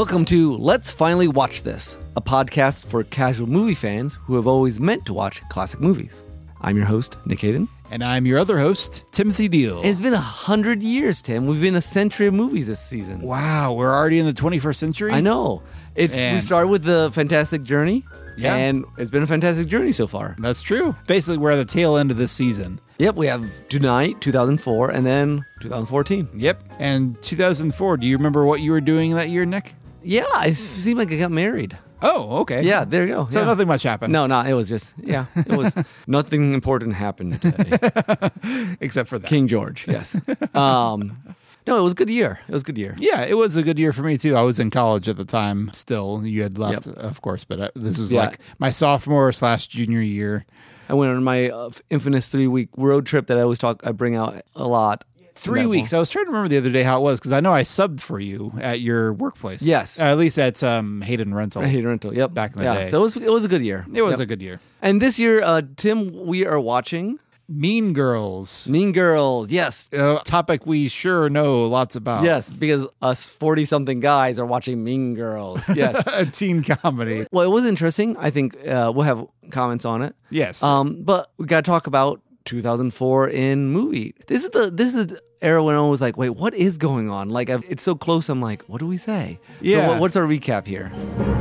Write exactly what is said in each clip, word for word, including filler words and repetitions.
Welcome to Let's Finally Watch This, a podcast for casual movie fans who have always meant to watch classic movies. I'm your host, Nick Hayden. And I'm your other host, Timothy Deal. And it's been a hundred years, Tim. We've been a century of movies this season. Wow, we're already in the twenty-first century? I know. It's And- we started with the Fantastic Journey, Yeah. and it's been a fantastic journey so far. That's true. Basically, we're at the tail end of this season. Yep, we have Tonight, two thousand four, and then two thousand fourteen. Yep. And two thousand four, do you remember what you were doing that year, Nick? Yeah, it seemed like I got married. Oh, okay. Yeah, there you go. So yeah. nothing much happened. No, no, it was just, yeah, it was nothing important happened today. Except for that. King George, yes. Um, no, it was a good year. It was a good year. Yeah, it was a good year for me, too. I was in college at the time still. You had left, Yep. of course, but uh, this was Yeah. like my sophomore slash junior year. I went on my uh, infamous three-week road trip that I always talk, I bring out a lot. Three That weeks. fall. I was trying to remember the other day how it was because I know I subbed for you at your workplace. Yes. Uh, at least at um, Hayden Rental. I hate rental. Yep. Back in the yeah. day. So it was it was a good year. It was Yep. a good year. And this year, uh, Tim, we are watching Mean Girls. Mean Girls. Yes. A topic we sure know lots about. Yes, because us forty-something guys are watching Mean Girls. Yes. A teen comedy. Well, it was interesting. I think uh, we'll have comments on it. Yes. Um, but we got to talk about two thousand four in movie. This is the this is the era when I was like, wait, what is going on? Like, I've, it's so close. I'm like, what do we say? Yeah. So what, what's our recap here?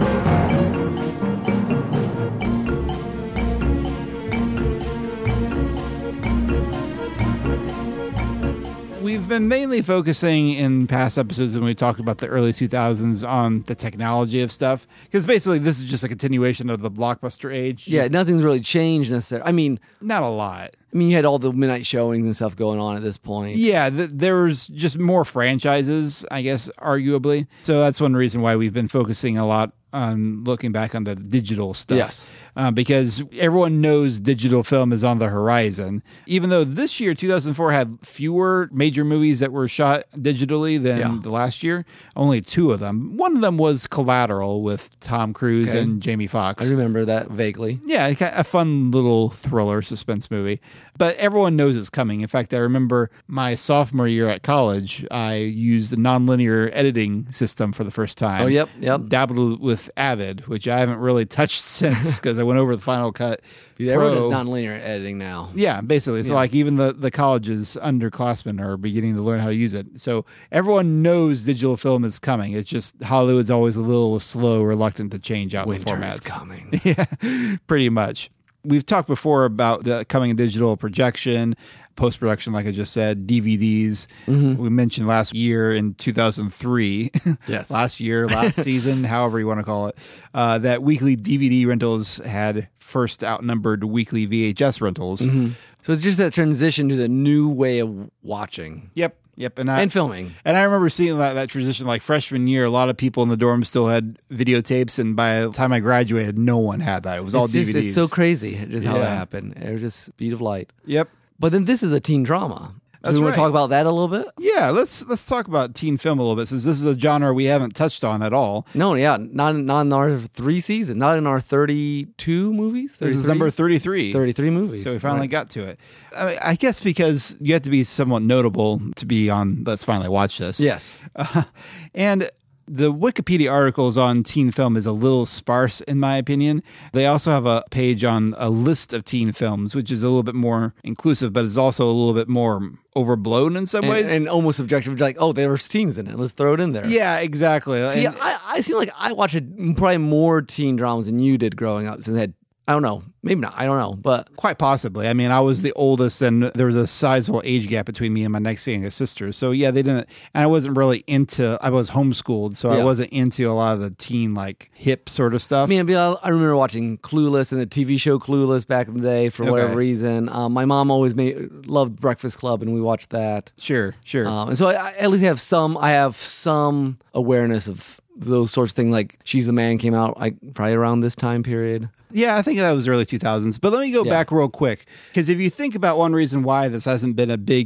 We've been mainly focusing in past episodes when we talked about the early two thousands on the technology of stuff. Because basically, this is just a continuation of the blockbuster age. Yeah, Just nothing's really changed necessarily. I mean, not a lot. I mean, you had all the midnight showings and stuff going on at this point. Yeah, th- there's just more franchises, I guess, arguably. So that's one reason why we've been focusing a lot on looking back on the digital stuff. Yes. Uh, because everyone knows digital film is on the horizon. Even though this year, two thousand four, had fewer major movies that were shot digitally than Yeah. the last year, only two of them. One of them was Collateral with Tom Cruise Okay. and Jamie Foxx. I remember that vaguely. Yeah, a ki- a fun little thriller suspense movie. But everyone knows it's coming. In fact, I remember my sophomore year at college, I used the nonlinear editing system for the first time. Oh, yep, yep. Dabbled with Avid, which I haven't really touched since because I went over the Final Cut. Everyone does Pro. nonlinear editing now. Yeah, basically. So Yeah. like even the, the colleges underclassmen are beginning to learn how to use it. So everyone knows digital film is coming. It's just Hollywood's always a little slow, reluctant to change out Winter the formats. is coming. Yeah, pretty much. We've talked before about the coming digital projection, post-production, like I just said, D V Ds. Mm-hmm. We mentioned last year in two thousand three, Yes. last year, last season, however you want to call it, uh, that weekly D V D rentals had first outnumbered weekly V H S rentals. Mm-hmm. So it's just that transition to the new way of watching Yep. Yep, and I and filming. and I remember seeing that, that transition like freshman year. A lot of people in the dorm still had videotapes, and by the time I graduated, no one had that. It was all It's, just, D V Ds. it's so crazy just how that Yeah. happened. It was just speed of light. Yep. But then this is a teen drama. That's so we want right. to talk about that a little bit? Yeah, let's let's talk about teen film a little bit, since this is a genre we haven't touched on at all. No, yeah, not, not in our three seasons, not in our thirty-two movies. This is thirty-three? number thirty-three. thirty-three movies. So we finally Right. got to it. I, mean, I guess because you have to be somewhat notable to be on Let's Finally Watch This. Yes. Uh, and the Wikipedia articles on teen film is a little sparse, in my opinion. They also have a page on a list of teen films, which is a little bit more inclusive, but it's also a little bit more overblown in some And, ways. and almost subjective, like, oh, there was teens in it. Let's throw it in there. yeah, exactly. See, And- I, I seem like I watched probably more teen dramas than you did growing up. Since I had, I don't know, maybe not. I don't know, but Quite possibly. I mean, I was the oldest, and there was a sizable age gap between me and my next youngest sister. So yeah, they didn't. And I wasn't really into. I was homeschooled, so Yeah. I wasn't into a lot of the teen like hip sort of stuff. I mean, I I remember watching Clueless and the T V show Clueless back in the day for Okay. whatever reason. Um, my mom always made loved Breakfast Club, and we watched that. sure, sure. Um, and so I, I at least have some. I have some awareness of those sorts of things. Like She's the Man came out like probably around this time period. Yeah, I think that was early two thousands. But let me go Yeah. back real quick, because if you think about one reason why this hasn't been a big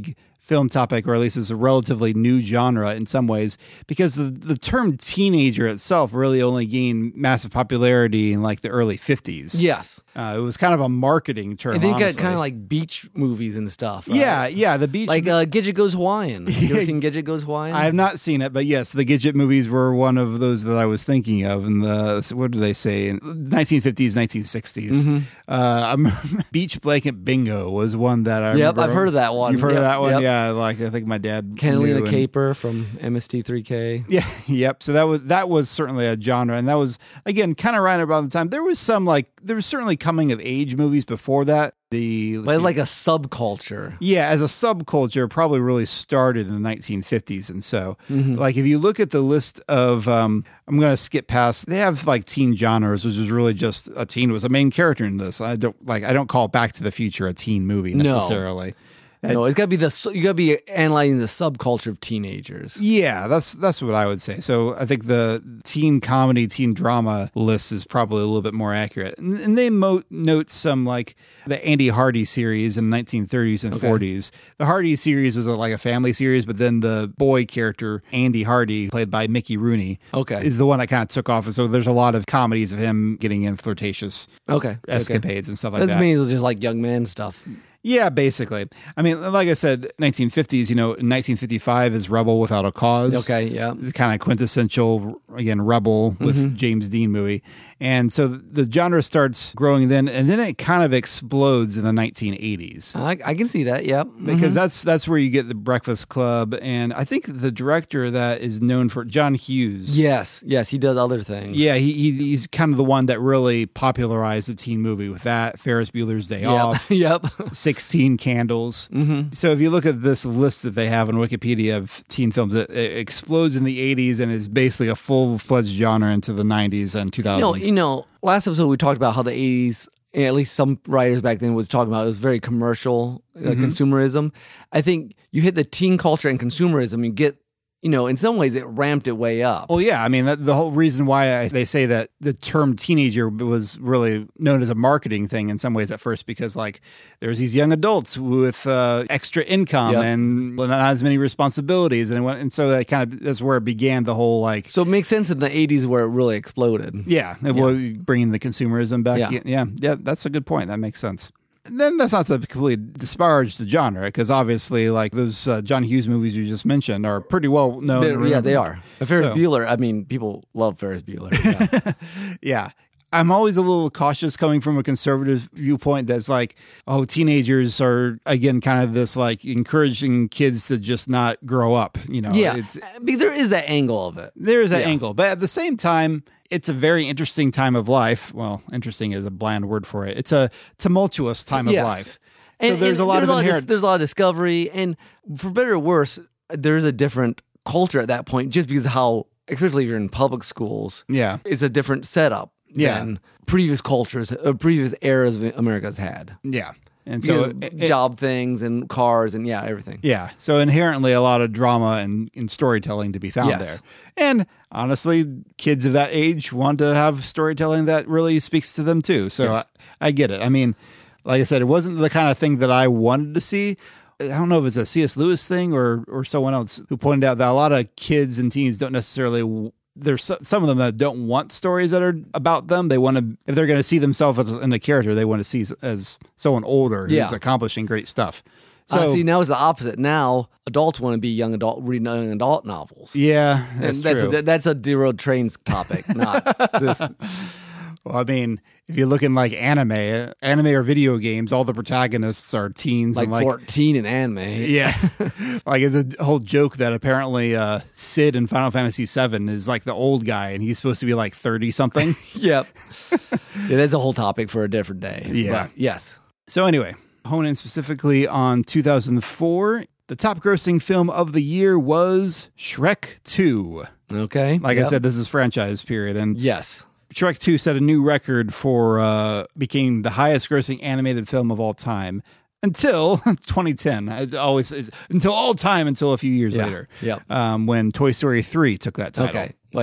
film topic, or at least it's a relatively new genre in some ways, because the, the term teenager itself really only gained massive popularity in like the early fifties. Yes. Uh, it was kind of a marketing term. And then you got honestly. kind of like beach movies and stuff. Right? Yeah, yeah, the beach. Like uh, Gidget Goes Hawaiian. Have you ever seen Gidget Goes Hawaiian? I have not seen it, but yes, the Gidget movies were one of those that I was thinking of in the, what do they say, in nineteen fifties, nineteen sixties. Mm-hmm. Uh, I'm, Beach Blanket Bingo was one that I Yep, remember. I've heard of that one. You've heard yep, of that one? Yep. Yeah, like I think my dad Catalina knew, and- Caper from M S T three K. Yeah, yep. So that was that was certainly a genre, and that was again kind of right about the time. There was some like there was certainly coming of age movies before that. The But like a subculture. yeah, as a subculture, probably really started in the nineteen fifties, and so Mm-hmm. like if you look at the list of, um, I'm going to skip past. They have like teen genres, which is really just a teen was a main character in this. I don't like I don't call Back to the Future a teen movie No. necessarily. No, it's got to be the you got to be analyzing the subculture of teenagers. Yeah, that's that's what I would say. So I think the teen comedy, teen drama list is probably a little bit more accurate. And, and they mo- note some like the Andy Hardy series in the nineteen thirties and Okay. forties. The Hardy series was a, like a family series, but then the boy character, Andy Hardy, played by Mickey Rooney, Okay. is the one that kind of took off. And so there's a lot of comedies of him getting in flirtatious Okay. escapades okay. and stuff like That's that. mainly just like young man stuff. Yeah, basically. I mean, like I said, nineteen fifties, you know, nineteen fifty-five is Rebel Without a Cause. Okay, yeah. The kind of quintessential, again, Rebel with Mm-hmm. James Dean movie. And so the genre starts growing then, and then it kind of explodes in the nineteen eighties. I, I can see that. Yep. Because that's that's where you get the Breakfast Club, and I think the director of that is known for John Hughes. Yes, yes, he does other things. Yeah, he, he he's kind of the one that really popularized the teen movie with that, Ferris Bueller's Day Yep. Off, yep. sixteen Candles. Mm-hmm. So if you look at this list that they have on Wikipedia of teen films, it, it explodes in the eighties and is basically a full-fledged genre into the nineties and two thousands. No, you know, last episode we talked about how the eighties, at least some writers back then was talking about it was very commercial, uh, Mm-hmm. consumerism. I think you hit the teen culture and consumerism, you get, you know, in some ways it ramped it way up. Well, yeah, I mean, that, the whole reason why I, they say that the term teenager was really known as a marketing thing in some ways at first, because like there's these young adults with uh, extra income Yep. and not as many responsibilities, and it went, and so that kind of that's where it began the whole like. So it makes sense in the eighties where it really exploded. Yeah, it was bringing the consumerism back. Yeah. Yeah. yeah, yeah, that's a good point. That makes sense. And then that's not to completely disparage the genre, because obviously, like those uh, John Hughes movies you just mentioned are pretty well known. They're- and yeah, they remembered. are. Ferris So- Bueller, I mean, people love Ferris Bueller. Yeah. Yeah. I'm always a little cautious coming from a conservative viewpoint that's like, oh, teenagers are, again, kind of this like encouraging kids to just not grow up. You know, yeah. it's, Because there is that angle of it. there's that Yeah. angle. But at the same time, it's a very interesting time of life. Well, interesting is a bland word for it. It's a tumultuous time Yes. of life. So And- there's and a lot there's of dis- inherent. there's a lot of discovery, and for better or worse, there's a different culture at that point, just because of how, especially if you're in public schools, Yeah. it's a different setup Yeah. than previous cultures, uh, previous eras of America's had. Yeah. And So so, it- it- job things and cars and yeah, everything. yeah. So inherently a lot of drama and, and storytelling to be found Yes. there. And honestly, kids of that age want to have storytelling that really speaks to them too. So Yes. I, I get it. I mean, like I said, it wasn't the kind of thing that I wanted to see. I don't know if it's a C S Lewis thing or or someone else who pointed out that a lot of kids and teens don't necessarily. There's so- some of them that don't want stories that are about them. They want to, if they're going to see themselves as in a character, they want to see as someone older who's Yeah. accomplishing great stuff. So uh, see, now it's the opposite. Now adults want to be young adult, reading young adult novels. yeah, that's and that's true. a, that's a derailed trains topic, not this. Well, I mean, if you look in like anime, uh, anime or video games, all the protagonists are teens. Like, and like fourteen in anime. yeah, like it's a whole joke that apparently uh, Sid in Final Fantasy seven is like the old guy, and he's supposed to be like thirty something. Yep. Yeah, that's a whole topic for a different day. Yeah. But yes. So anyway, hone in specifically on two thousand four. The top grossing film of the year was Shrek two. Okay. Like I Yep. said, this is franchise period, and Yes. Shrek two set a new record for uh, became the highest grossing animated film of all time until twenty ten. It always is until all time until a few years Yeah. later. Yep. Um, when Toy Story three took that title. Okay. Which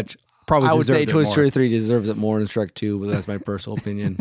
probably I would say deserved it Toy more. Story three deserves it more than Shrek two, but that's my personal opinion.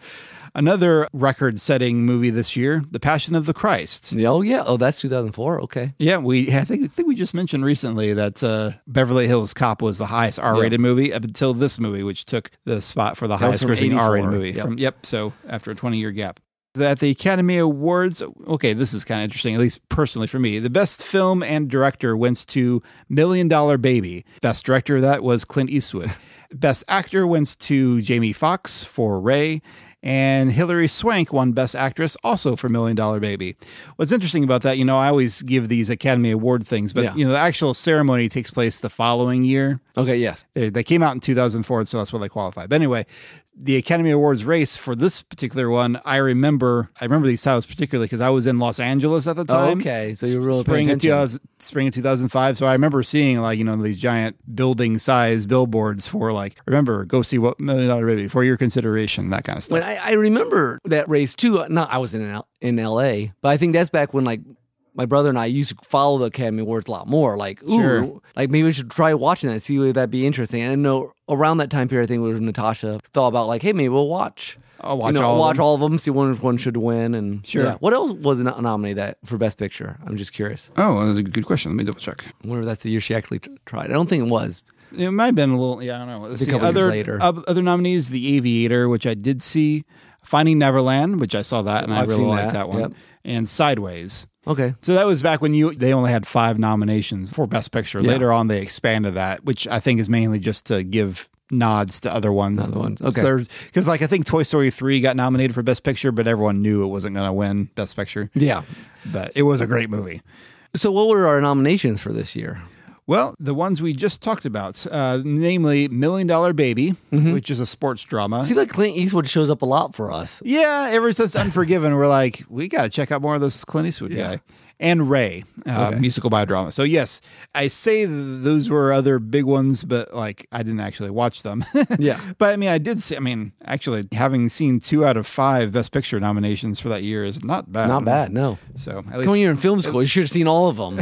Another record-setting movie this year, The Passion of the Christ. Oh, yeah. Oh, that's two thousand four. Okay. Yeah, we I think I think we just mentioned recently that uh, Beverly Hills Cop was the highest R-rated Yeah. movie up until this movie, which took the spot for the That was highest from grossing R-rated eighty-four. movie. Yep. From yep, so after a twenty-year gap. At the Academy Awards, okay, this is kind of interesting, at least personally for me. The best film and director went to Million Dollar Baby. Best director of that was Clint Eastwood. Best actor went to Jamie Foxx for Ray. And Hilary Swank won Best Actress also for Million Dollar Baby. What's interesting about that, you know, I always give these Academy Award things, but, Yeah. you know, the actual ceremony takes place the following year. Okay, yes. They, they came out in two thousand four, so that's where they qualified. But anyway, the Academy Awards race for this particular one, I remember, I remember these titles particularly because I was in Los Angeles at the Oh, time. okay. So you were really spring paying of two attention. thousand, spring of two thousand five. So I remember seeing like, you know, these giant building size billboards for like, remember, go see what Million Dollar Baby for your consideration, that kind of stuff. When I, I remember that race too. Not I was in L- in L A, but I think that's back when like my brother and I used to follow the Academy Awards a lot more. Like, ooh, Sure. like maybe we should try watching that, see would that be interesting. And I know around that time period, I think it was Natasha thought about like, hey, maybe we'll watch. I'll watch you know, all of watch them. all of them, see one one should win, and Sure. yeah. What else was no- nominated that for Best Picture? I'm just curious. Oh, that's a good question. Let me double check. I wonder if that's the year she actually t- tried. I don't think it was. It might have been a little, yeah, I don't know. Let's A see. couple years other, later. oth- other nominees, The Aviator, which I did see, Finding Neverland, which I saw that, and I I've really seen liked that, that one, yep. and Sideways. Okay. So that was back when you they only had five nominations for Best Picture. Yeah. Later on, they expanded that, which I think is mainly just to give nods to other ones. Other ones, okay. Because like I think Toy Story three got nominated for Best Picture, but everyone knew it wasn't going to win Best Picture. Yeah. But it was a great movie. So what were our nominations for this year? Well, the ones we just talked about, uh, namely Million Dollar Baby, which is a sports drama. I see like Clint Eastwood shows up a lot for us. Yeah, ever since Unforgiven, we're like, we got to check out more of this Clint Eastwood Yeah. guy. And Ray, uh, Okay. musical biodrama. So yes, I say th- those were other big ones, but like I didn't actually watch them. Yeah. But I mean, I did see, I mean, actually having seen two out of five Best Picture nominations for that year is not bad. Not bad, no. So at Come least, when you're in film school, you should have seen all of them.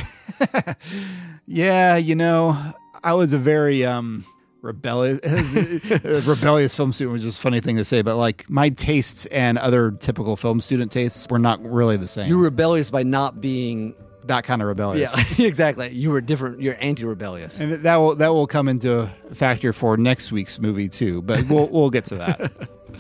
yeah, you know, I was a very, um, rebellious rebellious film student, which is a funny thing to say, but like my tastes and other typical film student tastes were not really the same. You were rebellious by not being. that kind of rebellious. Yeah, exactly. You were different. You're anti-rebellious. And that will that will come into a factor for next week's movie too, but we'll we'll get to that.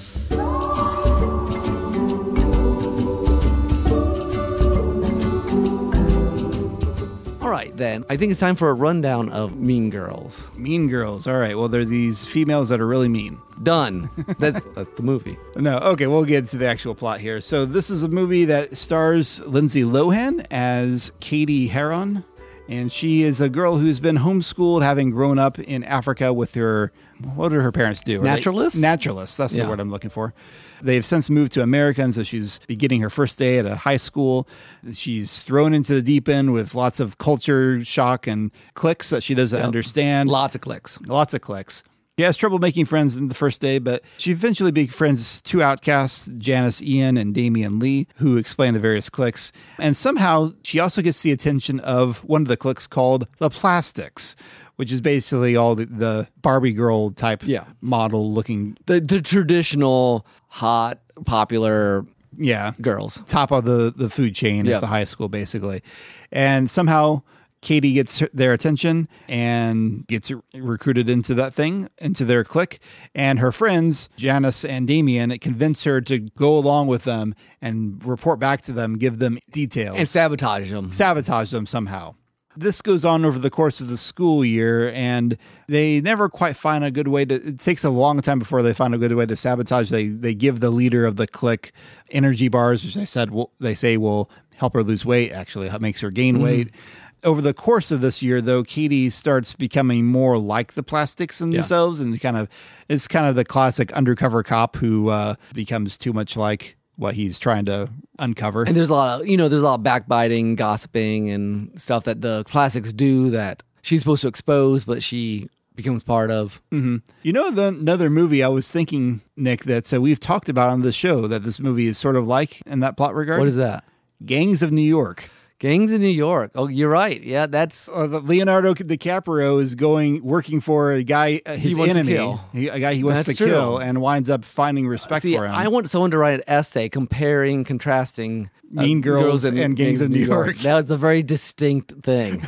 All right, then. I think it's time for a rundown of Mean Girls. Mean Girls. All right. Well, they're these females that are really mean. Done. That's that's the movie. No, okay, we'll get to the actual plot here. So this is a movie that stars Lindsay Lohan as Katie Heron, and she is a girl who's been homeschooled, having grown up in Africa with her. What did her parents do? Are they- Naturalists? Naturalists. That's Yeah. the word I'm looking for. They've since moved to America, and so she's beginning her first day at a high school. She's thrown into the deep end with lots of culture shock and cliques that she doesn't Yep. understand. Lots of clicks. Lots of clicks. She has trouble making friends in the first day, but she eventually befriends two outcasts, Janice Ian and Damian Lee, who explain the various cliques. And somehow she also gets the attention of one of the cliques called the Plastics, which is basically all the, the Barbie girl type Yeah. model looking. The the traditional hot, popular Yeah. girls. Top of the, the food chain Yeah. at the high school, basically. And somehow Katie gets her- their attention and gets recruited into that thing, into their clique. And her friends, Janice and Damien, convince her to go along with them and report back to them, give them details, And sabotage them. sabotage them somehow. This goes on over the course of the school year, and they never quite find a good way to. It takes a long time before they find a good way to sabotage. They they give the leader of the clique energy bars, which they said will, they say will help her lose weight. Actually, it makes her gain weight. Over the course of this year, though, Katie starts becoming more like the Plastics in Yes. themselves, and kind of it's kind of the classic undercover cop who uh, becomes too much like what he's trying to uncover. And there's a lot of, you know, there's a lot of backbiting, gossiping, and stuff that the classics do that she's supposed to expose, but she becomes part of. Mm-hmm. You know, the, another movie I was thinking, Nick, that uh, we've talked about on the show that this movie is sort of like in that plot regard? What is that? Gangs of New York. Gangs in New York. Oh, you're right. Yeah, that's Uh, the Leonardo DiCaprio is going working for a guy, uh, his He wants to enemy, kill. He- a guy he wants That's to kill, true. and winds up finding respect See, for him. I want someone to write an essay comparing, contrasting uh, Mean Girls and Gangs of New York. That was a very distinct thing.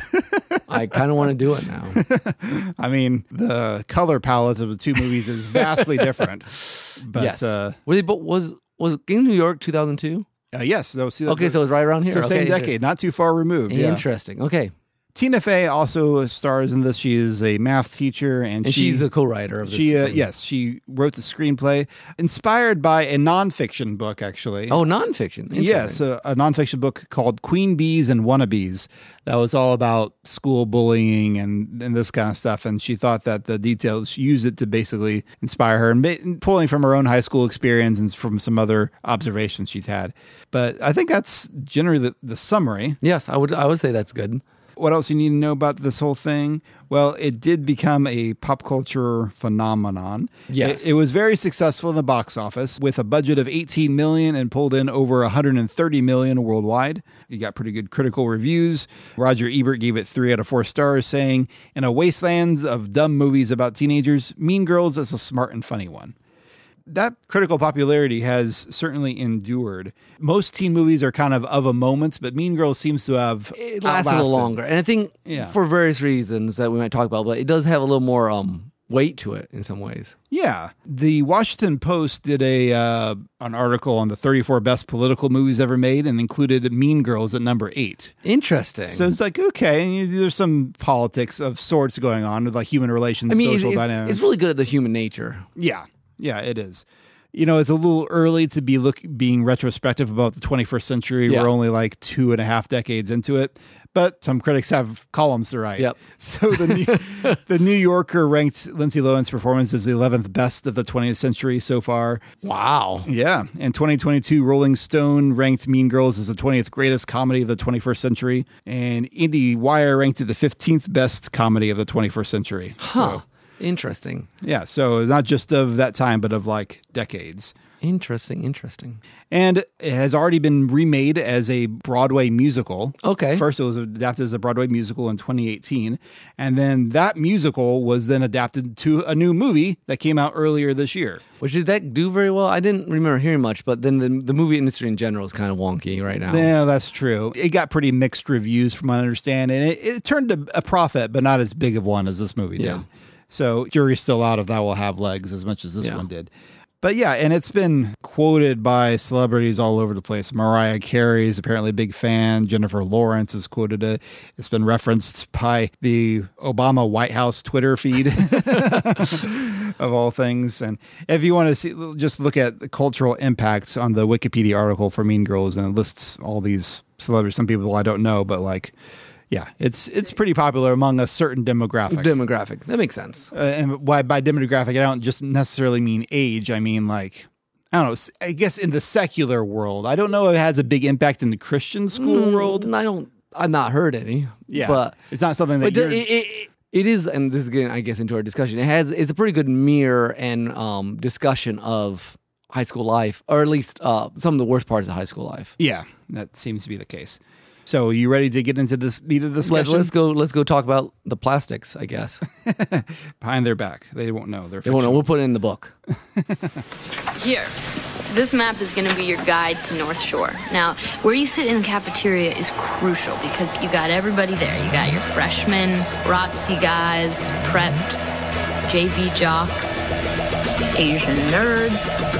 I kind of want to do it now. I mean, the color palette of the two movies is vastly different. But yes. uh, Were they, but was was Gangs of New York two thousand two? uh, yes, those, Okay, so it was right around here. so same Okay, decade, not too far removed. Yeah. Interesting. Okay, Tina Fey also stars in this. She is a math teacher, and, and she, she's a co-writer of this. She, uh, thing. yes, she wrote the screenplay, inspired by a nonfiction book, actually. Oh, nonfiction. Yes, a, a nonfiction book called Queen Bees and Wannabes that was all about school bullying and, and this kind of stuff. And she thought that the details, she used it to basically inspire her and ba- pulling from her own high school experience and from some other observations she's had. But I think that's generally the, the summary. Yes, I would. I would say that's good. What else you need to know about this whole thing? Well, it did become a pop culture phenomenon. Yes. It, it was very successful in the box office with a budget of eighteen million dollars and pulled in over one hundred thirty million dollars worldwide. It got pretty good critical reviews. Roger Ebert gave it three out of four stars, saying, "In a wasteland of dumb movies about teenagers, Mean Girls is a smart and funny one." That critical popularity has certainly endured. Most teen movies are kind of of a moment, but Mean Girls seems to have It lasts a outlasted. little longer, and I think Yeah. for various reasons that we might talk about, but it does have a little more um, weight to it in some ways. Yeah, the Washington Post did a uh, an article on the thirty-four best political movies ever made and included Mean Girls at number eight. Interesting. So it's like, okay, there's some politics of sorts going on with like human relations, I mean, it's, social it's, dynamics. it's really good at the human nature. Yeah, yeah, it is. You know, it's a little early to be look being retrospective about the twenty-first century. Yeah. We're only like two and a half decades into it, but some critics have columns to write. Yep. So the New, the New Yorker ranked Lindsay Lohan's performance as the eleventh best of the twentieth century so far. Wow. Yeah. In twenty twenty-two, Rolling Stone ranked Mean Girls as the twentieth greatest comedy of the twenty-first century, and IndieWire ranked it the fifteenth best comedy of the twenty-first century. Huh. So, Interesting. yeah. So not just of that time, but of like decades. Interesting. Interesting. And it has already been remade as a Broadway musical. Okay. First, it was adapted as a Broadway musical in twenty eighteen. And then that musical was then adapted to a new movie that came out earlier this year. Which did that do very well? I didn't remember hearing much, but then the, the movie industry in general is kind of wonky right now. Yeah, that's true. It got pretty mixed reviews from what I understand. And it, it turned a, a profit, but not as big of one as this movie did. Yeah. So jury's still out if that will have legs as much as this Yeah. one did. But yeah, and it's been quoted by celebrities all over the place. Mariah Carey is apparently a big fan. Jennifer Lawrence has quoted it. It's been referenced by the Obama White House Twitter feed of all things. And if you want to see, just look at the cultural impacts on the Wikipedia article for Mean Girls, and it lists all these celebrities. Some people I don't know, but like, yeah, it's it's pretty popular among a certain demographic. Demographic. That makes sense. Uh, and why by demographic, I don't just necessarily mean age. I mean, like, I don't know, s- I guess in the secular world. I don't know if it has a big impact in the Christian school world. Mm, I don't, I've not heard any. Yeah. But, it's not something that but you're... it, it, it is, and this is getting, I guess, into our discussion. It has, it's a pretty good mirror and um, discussion of high school life, or at least uh, some of the worst parts of high school life. yeah, that seems to be the case. So you ready to get into this meat of the Let's, discussion? let's go. Let's go talk about the plastics. I guess Behind their back. They won't know. They're they won't know. fictional. We'll put it in the book. Here, this map is going to be your guide to North Shore. Now, where you sit in the cafeteria is crucial because you got everybody there. You got your freshmen, R O T C guys, preps, J V jocks, Asian nerds,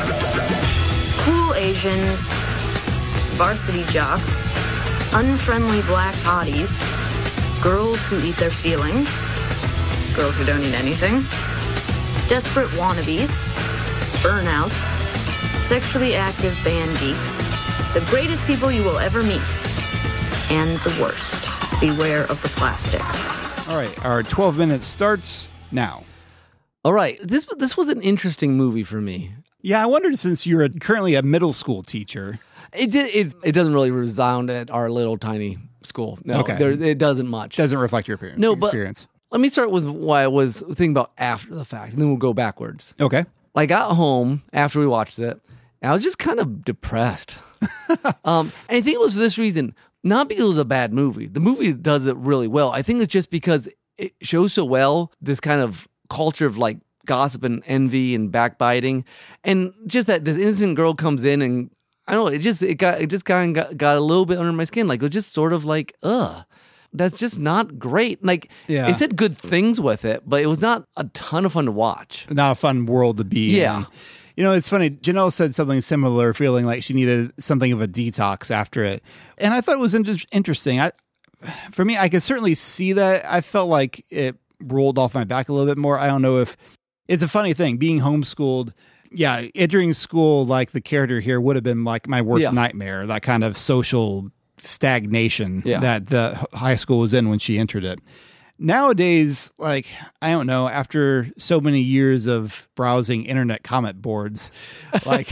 cool Asians, varsity jocks, unfriendly black hotties, girls who eat their feelings, girls who don't eat anything, desperate wannabes, burnouts, sexually active band geeks, the greatest people you will ever meet, and the worst. Beware of the plastic. All right, our twelve minutes starts now. All right. This this was an interesting movie for me. Yeah, I wondered, since you're a, currently a middle school teacher. It did. It, it doesn't really resound at our little tiny school. No, Okay. there, it doesn't much. Doesn't reflect your appearance. No, but experience. let me start with what I was thinking about after the fact, and then we'll go backwards. Okay. I got home after we watched it, and I was just kind of depressed. um, and I think it was for this reason. Not because it was a bad movie. The movie does it really well. I think it's just because it shows so well this kind of culture of like gossip and envy and backbiting, and just that this innocent girl comes in and I don't know. It just it got it just kind of got, got a little bit under my skin. Like it was just sort of like ugh. That's just not great. Like, Yeah. it said good things with it, but it was not a ton of fun to watch. Not a fun world to be Yeah. in. You know, it's funny. Janelle said something similar, feeling like she needed something of a detox after it. And I thought it was inter- interesting. I, for me, I could certainly see that. I felt like it rolled off my back a little bit more. I don't know if it's a funny thing being homeschooled. Yeah, entering school like the character here would have been like my worst Yeah. nightmare, that kind of social stagnation Yeah. that the h- high school was in when she entered it. Nowadays, like, I don't know, after so many years of browsing internet comment boards, like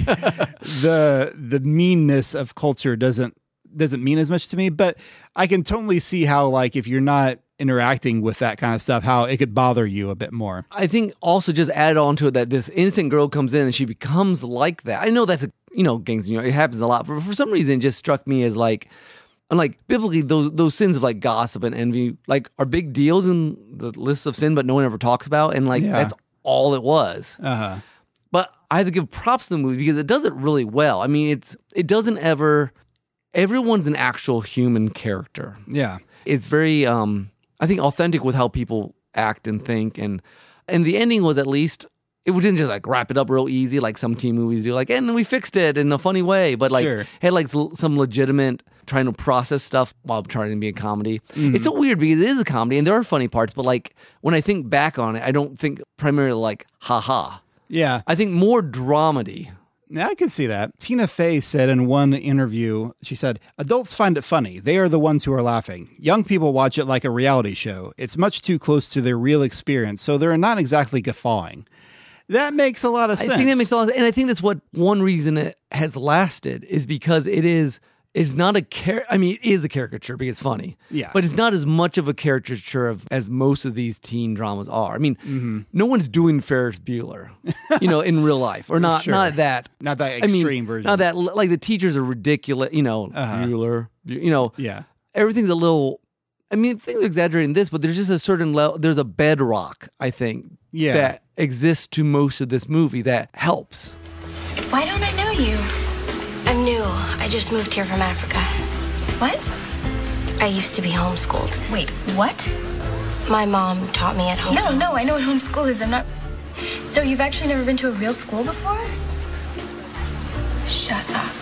the the meanness of culture doesn't doesn't mean as much to me, but I can totally see how, like, if you're not interacting with that kind of stuff, how it could bother you a bit more. I think also just added on to it that this innocent girl comes in and she becomes like that. I know that's a, you know, gangs, you know, it happens a lot, but for some reason it just struck me as like, and like biblically, those those sins of like gossip and envy, like are big deals in the list of sin, but no one ever talks about, and like Yeah. that's all it was. Uh-huh. But I have to give props to the movie because it does it really well. I mean, it's it doesn't ever. Everyone's an actual human character. Yeah. It's very, um, I think, authentic with how people act and think, and and the ending was at least. It didn't just like wrap it up real easy like some teen movies do, like, and then we fixed it in a funny way, but like Sure. had like l- some legitimate trying to process stuff while trying to be a comedy. It's so weird because it is a comedy and there are funny parts, but like when I think back on it, I don't think primarily like ha ha. Yeah. I think more dramedy. Yeah, I can see that. Tina Fey said in one interview, she said, adults find it funny. They are the ones who are laughing. Young people watch it like a reality show. It's much too close to their real experience, so they're not exactly guffawing. That makes a lot of sense. I think that makes a lot of sense. And I think that's what one reason it has lasted is because it is it's not a char- I mean, it is a caricature because it's funny. Yeah. But it's not as much of a caricature of, as most of these teen dramas are. I mean, Mm-hmm. no one's doing Ferris Bueller, you know, in real life. Or not Sure. not that. Not that I mean, extreme version. Not that, like the teachers are ridiculous, you know, Uh-huh. Bueller, you know. Yeah. Everything's a little, I mean, things are exaggerating this, but there's just a certain level, there's a bedrock, I think, Yeah. that exists to most of this movie that helps. Why don't I know you? I'm new. I just moved here from Africa. What? I used to be homeschooled. Wait, what? My mom taught me at home. No, no, I know what homeschool is. I'm not. So you've actually never been to a real school before? Shut up.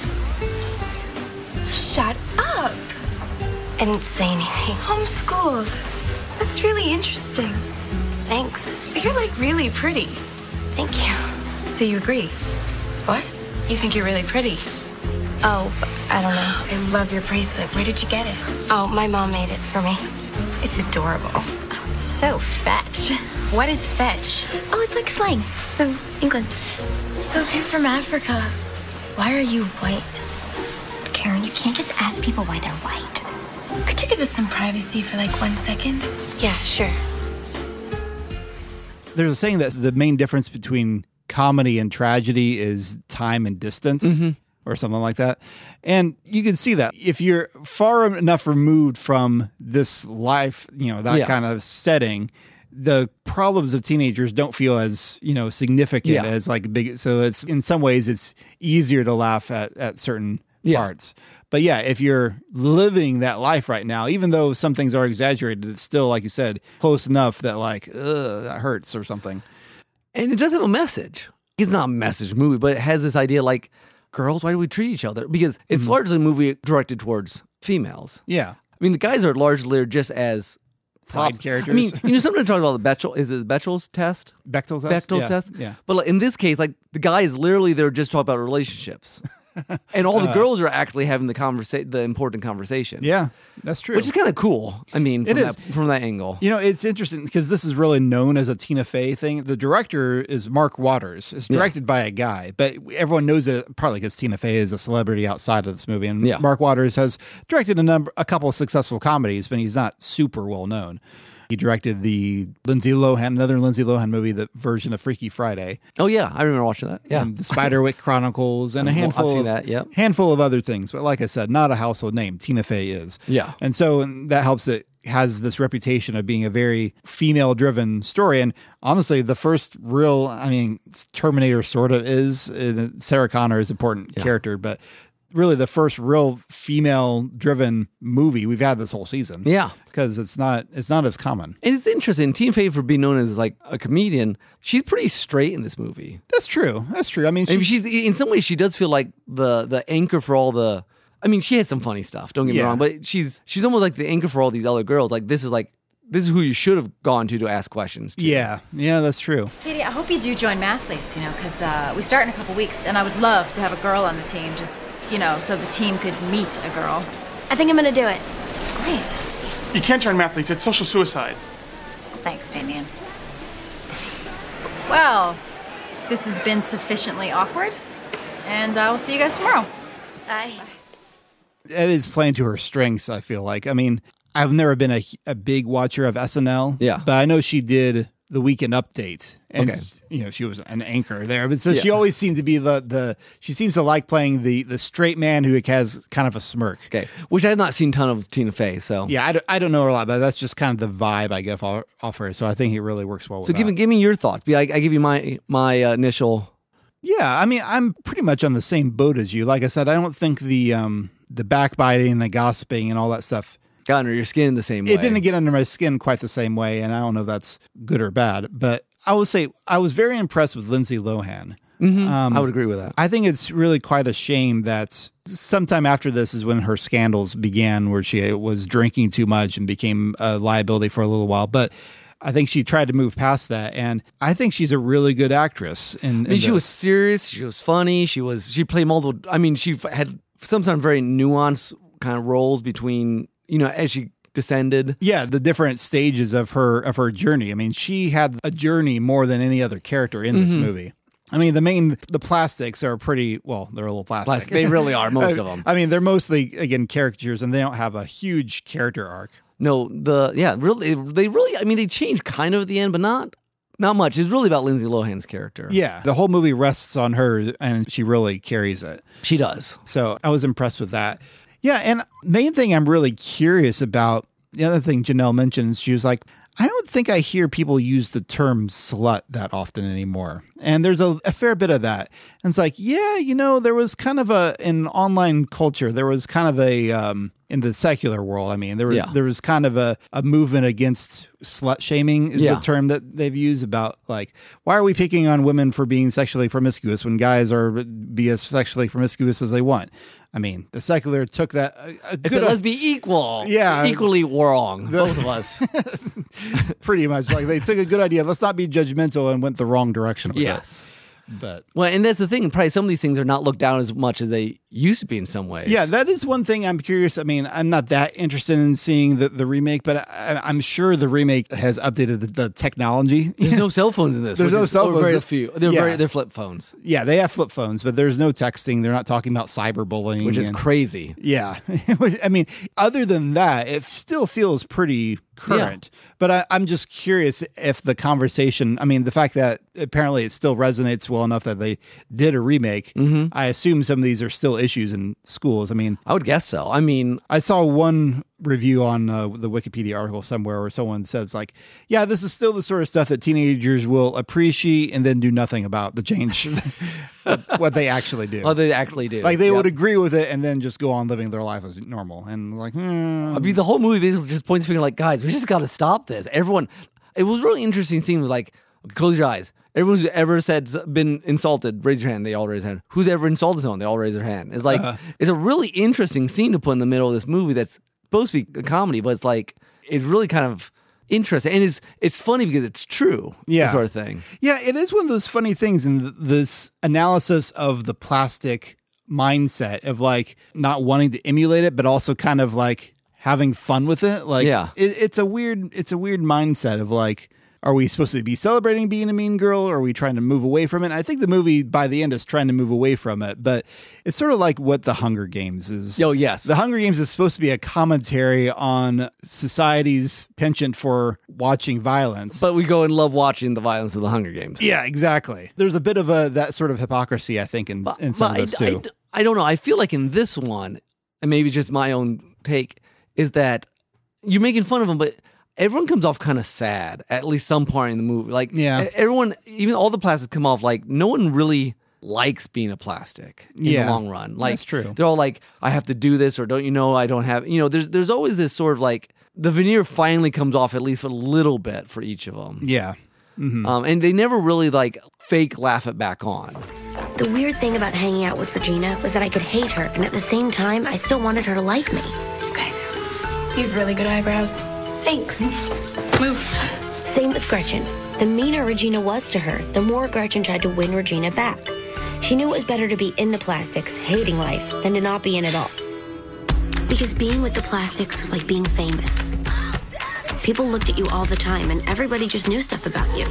Shut up. I didn't say anything. Homeschooled. That's really interesting. Thanks. You're like really pretty. Thank you. So you agree? What? You think you're really pretty? Oh, I don't know. I love your bracelet. Where did you get it? Oh, my mom made it for me. It's adorable. So fetch. What is fetch? Oh, it's like slang from England. So if you're from Africa, why are you white? Karen, you can't just ask people why they're white. Could you give us some privacy for like one second? Yeah, sure. There's a saying that the main difference between comedy and tragedy is time and distance. Mm-hmm. Or something like that. And you can see that if you're far enough removed from this life, you know, that Yeah. kind of setting, the problems of teenagers don't feel as, you know, significant Yeah. as like big. So it's in some ways it's easier to laugh at, at certain Yeah. parts. But yeah, if you're living that life right now, even though some things are exaggerated, it's still, like you said, close enough that like, ugh, that hurts or something. And it does have a message. It's not a message movie, but it has this idea like, girls, why do we treat each other? Because it's Mm-hmm. largely a movie directed towards females. Yeah. I mean, the guys are largely just as Side props. characters. I mean, you know, sometimes talk about the Bechdel. Is it the Bechdel test? Bechtel test. Bechdel yeah. test. Yeah. But like, in this case, like the guy is literally there just talking about relationships, and all the girls are actually having the conversa- the important conversation. Yeah, that's true. which is kind of cool. I mean, from It that is. from that angle. You know, it's interesting because this is really known as a Tina Fey thing. The director is Mark Waters. It's directed by a guy, but everyone knows it partly because Tina Fey is a celebrity outside of this movie. And Yeah. Mark Waters has directed a number, a couple of successful comedies, but he's not super well known. He directed the Lindsay Lohan, another Lindsay Lohan movie, the version of Freaky Friday. Oh, yeah. I remember watching that. Yeah. And the Spiderwick Chronicles and a handful, I've seen of, that, yep. handful of other things. But like I said, not a household name. Tina Fey is. Yeah. And so that helps it has this reputation of being a very female-driven story. And honestly, the first real, I mean, Terminator sort of is. And Sarah Connor is an important Yeah. character, but really the first real female-driven movie we've had this whole season. Yeah. Because it's not it's not as common. And it's interesting. Tina Fey, for being known as like a comedian, she's pretty straight in this movie. That's true. That's true. I mean, I mean, she, she's in some ways she does feel like the the anchor for all the. I mean, she has some funny stuff. Don't get me Yeah. wrong, but she's she's almost like the anchor for all these other girls. Like this is like this is who you should have gone to to ask questions to. yeah, yeah, that's true. Katie, I hope you do join Mathletes, you know, because uh, we start in a couple weeks, and I would love to have a girl on the team, just, you know, so the team could meet a girl. I think I'm gonna do it. Great. You can't join Mathletes. It's social suicide. Thanks, Damien. Well, this has been sufficiently awkward, and I will see you guys tomorrow. Bye. It is playing to her strengths, I feel like. I mean, I've never been a, a big watcher of S N L. Yeah. But I know she did the Weekend Update. And, Okay. you know, she was an anchor there. But so Yeah. she always seemed to be the, the, she seems to like playing the, the straight man who has kind of a smirk. Okay. Which I've not seen a ton of Tina Fey. So Yeah, I don't, I don't know her a lot, but that's just kind of the vibe I get off, off her. So I think it really works well with So give me that. give me your thoughts. Be I, I give you my my uh, initial. Yeah, I mean, I'm pretty much on the same boat as you. Like I said, I don't think the um, the backbiting and the gossiping and all that stuff, Got under your skin the same way. it didn't get under my skin quite the same way, and I don't know if that's good or bad. But I would say I was very impressed with Lindsay Lohan. Um, I would agree with that. I think it's really quite a shame that sometime after this is when her scandals began, where she was drinking too much and became a liability for a little while. But I think she tried to move past that, and I think she's a really good actress. In, I mean, she was serious. She was funny. She was. She played multiple. I mean, she had sometimes very nuanced kind of roles between. You know, as she descended. Yeah, the different stages of her of her journey. I mean, she had a journey more than any other character in this movie. I mean, the main the plastics are pretty well. They're a little plastic. Plastic. They really are, most of them. I mean, they're mostly again caricatures, and they don't have a huge character arc. No, the yeah, really, they really. I mean, they changed kind of at the end, but not not much. It's really about Lindsay Lohan's character. Yeah, the whole movie rests on her, and she really carries it. She does. So I was impressed with that. Yeah, and main thing I'm really curious about, the other thing Janelle mentions, she was like, I don't think I hear people use the term slut that often anymore. And there's a, a fair bit of that. And it's like, yeah, you know, there was kind of a, in online culture, there was kind of a, um, in the secular world, I mean, there was, Yeah. there was kind of a, a movement against slut shaming is Yeah. the term that they've used about like, why are we picking on women for being sexually promiscuous when guys are be as sexually promiscuous as they want? I mean, the secular took that a, a It's good, a, let's be equal. Yeah. Equally wrong, both of us. pretty much like they took a good idea. Let's not be judgmental and went the wrong direction with Yeah. it. But Well, and that's the thing. Probably some of these things are not looked down as much as they used to be in some ways. yeah, that is one thing I'm curious. I mean, I'm not that interested in seeing the, the remake, but I, I'm sure the remake has updated the, the technology. There's no cell phones in this. There's which no is- cell or phones. Very few. They're Yeah. very. They're flip phones, Yeah, they have flip phones, but there's no texting. They're not talking about cyberbullying, which is and- crazy. Yeah. I mean, other than that, it still feels pretty current. But I, I'm just curious if the conversation, I mean, the fact that apparently it still resonates well enough that they did a remake, Mm-hmm. I assume some of these are still issues in schools. I mean, I would guess so. I mean, I saw one review on uh, the Wikipedia article somewhere where someone says like, yeah, this is still the sort of stuff that teenagers will appreciate and then do nothing about the change, what, what they actually do. oh, they actually do. Like they Yep. would agree with it and then just go on living their life as normal. And like, hmm. I mean, the whole movie basically just points finger like, guys, we just got to stop this. Everyone, it was really interesting seeing like, close your eyes. Everyone who's ever said been insulted, raise your hand. They all raise their hand. Who's ever insulted someone? They all raise their hand. It's like Uh-huh. it's a really interesting scene to put in the middle of this movie that's supposed to be a comedy, but it's like it's really kind of interesting and it's it's funny because it's true. Yeah. that sort of thing. Yeah, it is one of those funny things in th- this analysis of the plastic mindset of like not wanting to emulate it, but also kind of like having fun with it. Like, Yeah. it, it's a weird, it's a weird mindset of like, are we supposed to be celebrating being a mean girl, or are we trying to move away from it? And I think the movie by the end is trying to move away from it, but it's sort of like what The Hunger Games is. Oh, yes. The Hunger Games is supposed to be a commentary on society's penchant for watching violence. But we go and love watching the violence of the Hunger Games. Yeah, exactly. There's a bit of a that sort of hypocrisy, I think, in, in some but of this I, too. I, I don't know. I feel like in this one, and maybe just my own take, is that you're making fun of them, but everyone comes off kind of sad at least some part in the movie. Like, yeah. everyone, even all the plastics come off like no one really likes being a plastic in yeah. the long run. Like, that's true. They're all like, I have to do this, or don't you know I don't have, you know, there's there's always this sort of like, the veneer finally comes off at least a little bit for each of them. Yeah. Mm-hmm. Um, and they never really like fake laugh it back on. The weird thing about hanging out with Regina was that I could hate her, and at the same time, I still wanted her to like me. Okay. You have really good eyebrows. Thanks. Move. Same with Gretchen. The meaner Regina was to her, the more Gretchen tried to win Regina back. She knew it was better to be in the plastics, hating life, than to not be in it all. Because being with the plastics was like being famous. People looked at you all the time, and everybody just knew stuff about you.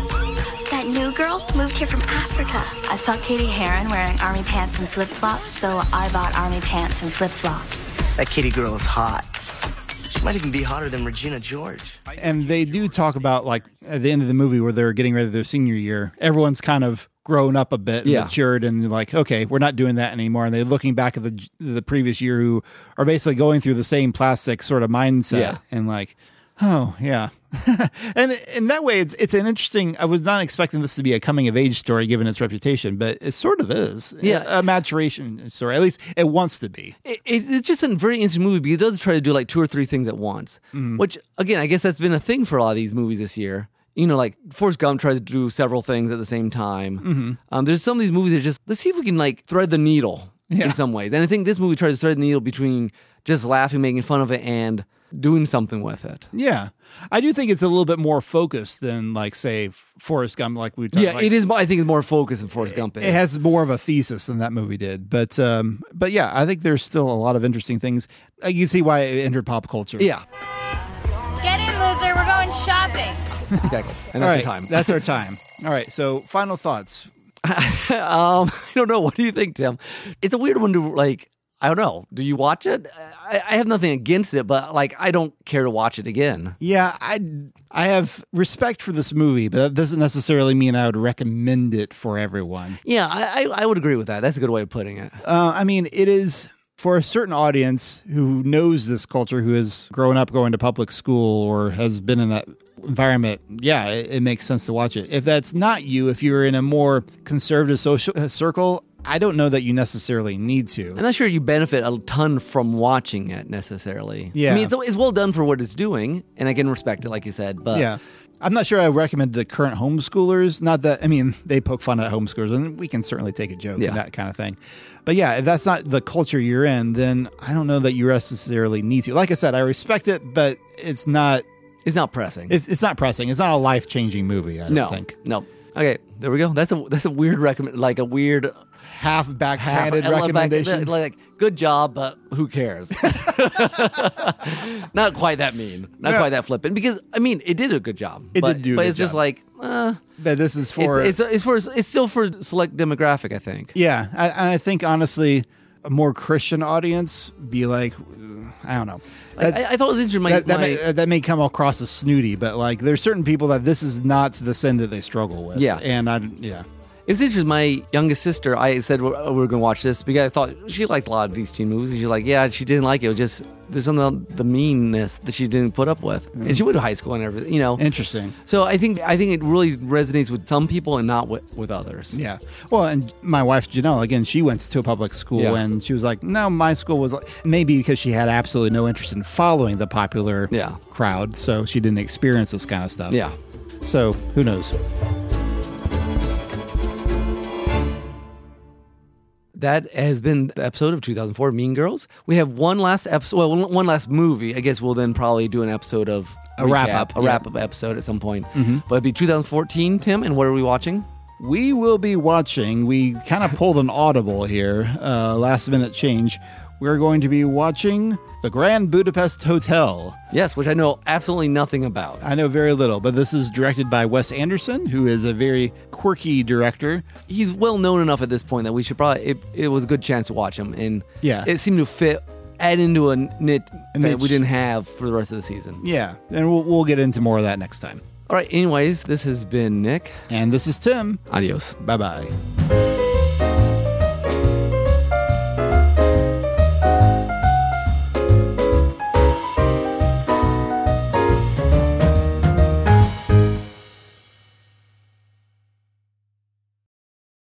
That new girl moved here from Africa. I saw Katie Heron wearing army pants and flip-flops, so I bought army pants and flip-flops. That Katie girl is hot. She might even be hotter than Regina George. And they do talk about, like, at the end of the movie where they're getting ready for their senior year, everyone's kind of grown up a bit and yeah. matured, and they're like, okay, we're not doing that anymore. And they're looking back at the the previous year who are basically going through the same plastic sort of mindset. Yeah. And like, oh, yeah. and in that way, it's it's an interesting, I was not expecting this to be a coming of age story given its reputation, but it sort of is. Yeah. A, a maturation story. At least it wants to be. It, it, it's just a very interesting movie because it does try to do like two or three things at once, mm-hmm. which, again, I guess that's been a thing for a lot of these movies this year. You know, like Forrest Gump tries to do several things at the same time. Mm-hmm. Um, there's some of these movies that are just, let's see if we can like thread the needle yeah. in some ways. And I think this movie tries to thread the needle between just laughing, making fun of it, and doing something with it. Yeah. I do think it's a little bit more focused than, like, say, Forrest Gump, like we talked Yeah, like, it is. I think it's more focused than Forrest Gump is. It has more of a thesis than that movie did. But, um, but yeah, I think there's still a lot of interesting things. Uh, you can see why it entered pop culture. Yeah. Get in, loser. We're going shopping. Exactly. And that's All right, our time. That's our time. All right. So, final thoughts. um, I don't know. What do you think, Tim? It's a weird one to, like, I don't know. Do you watch it? I, I have nothing against it, but like I don't care to watch it again. Yeah, I I have respect for this movie, but that doesn't necessarily mean I would recommend it for everyone. Yeah, I I, I would agree with that. That's a good way of putting it. Uh, I mean, it is for a certain audience who knows this culture, who has grown up going to public school or has been in that environment. Yeah, it, it makes sense to watch it. If that's not you, if you're in a more conservative social uh, circle, I don't know that you necessarily need to. I'm not sure you benefit a ton from watching it necessarily. Yeah. I mean, it's, it's well done for what it's doing, and I can respect it, like you said. But yeah. I'm not sure I recommend it to current homeschoolers. Not that, I mean, they poke fun at homeschoolers, and we can certainly take a joke yeah. and that kind of thing. But yeah, if that's not the culture you're in, then I don't know that you necessarily need to. Like I said, I respect it, but it's not... It's not pressing. It's, it's not pressing. It's not a life-changing movie, I don't no, think. No. Okay, there we go. That's a that's a weird recommend, like a weird... half backhanded half, recommendation. Like, like, good job, but who cares? Not quite that mean. Not yeah. quite that flippant. Because I mean, it did a good job. It but, did do. A but good it's just job. like, uh, but this is for it's, it's it's for it's still for select demographic. I think. Yeah, I, and I think honestly, a more Christian audience be like, I don't know. That, I, I thought it was interesting. My, that, that, my, may, that may come across as snooty, but like, there's certain people that this is not the sin that they struggle with. Yeah, and I yeah. It was interesting. My youngest sister, I said we we're going to watch this because I thought she liked a lot of these teen movies. And she's like, yeah, she didn't like it. It was just, there's something about the meanness that she didn't put up with. Mm. And she went to high school and everything, you know. Interesting. So I think I think it really resonates with some people and not with, with others. Yeah. Well, and my wife, Janelle, again, she went to a public school yeah. and she was like, no, my school was like, maybe because she had absolutely no interest in following the popular yeah. crowd. So she didn't experience this kind of stuff. Yeah. So who knows? That has been the episode of two thousand four Mean Girls. We have one last episode, well, one last movie. I guess we'll then probably do an episode of a wrap up, a yeah. wrap up episode at some point. Mm-hmm. But it'd be two thousand fourteen, Tim. And what are we watching? We will be watching. We kind of pulled an audible here, uh, last minute change. we're going to be watching The Grand Budapest Hotel. Yes, which I know absolutely nothing about. I know very little, but this is directed by Wes Anderson, who is a very quirky director. He's well known enough at this point that we should probably, it, it was a good chance to watch him. And yeah. it seemed to fit, add into a niche A that niche. we didn't have for the rest of the season. Yeah, and we'll, we'll get into more of that next time. All right, anyways, this has been Nick. And this is Tim. Adios. Bye-bye.